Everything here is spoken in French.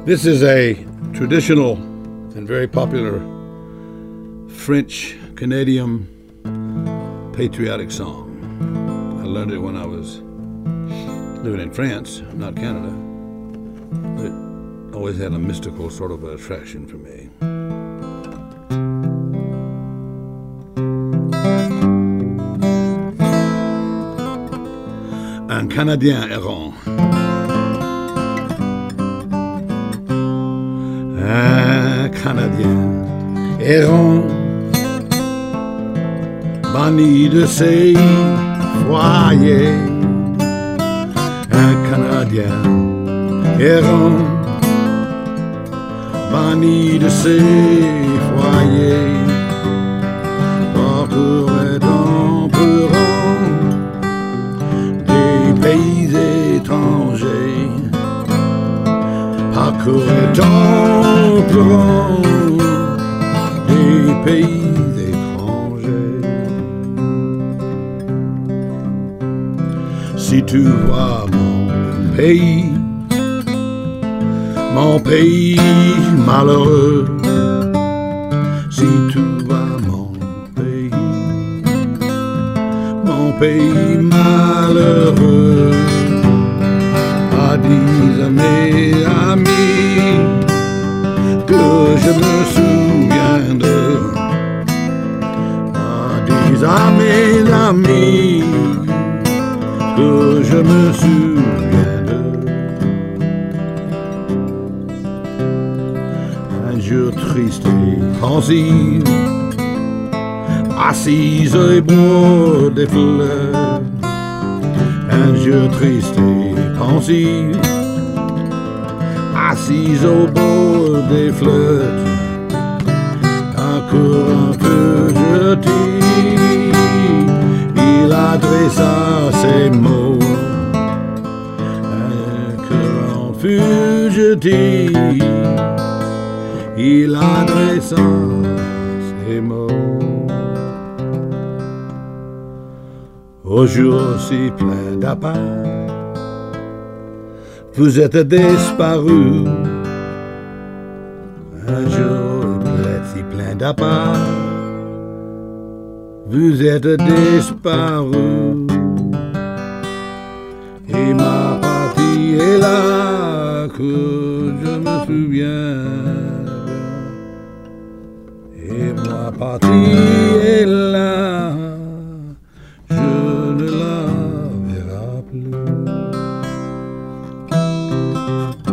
This is a traditional and very popular French Canadian patriotic song. I learned it when I was living in France, not Canada. It always had a mystical sort of attraction for me. Un Canadien errant. Un Canadien errant, banni de ses foyers. Un Canadien errant, banni de ses foyers. Parcourait en pleurant des pays étrangers. Parcourait en pleurant des pays étrangers. Si tu vois mon pays malheureux, si tu vois mon pays malheureux, dis à mes amis que je me souviens d'eux. Dis à mes amis que je me souviens d'eux. Un jour triste et pensif, assise et bois des fleurs. Un jour triste et pensif, assise au bord des fleurs. Un courant fugitif, il adressa ces mots. Un courant fugitif, il adressa ces mots. Au jour si plein d'appât, vous êtes disparu. Un jour si plein d'appât, vous êtes disparu. Et ma partie est là que je me souviens. Et ma partie est là, je ne la verrai plus.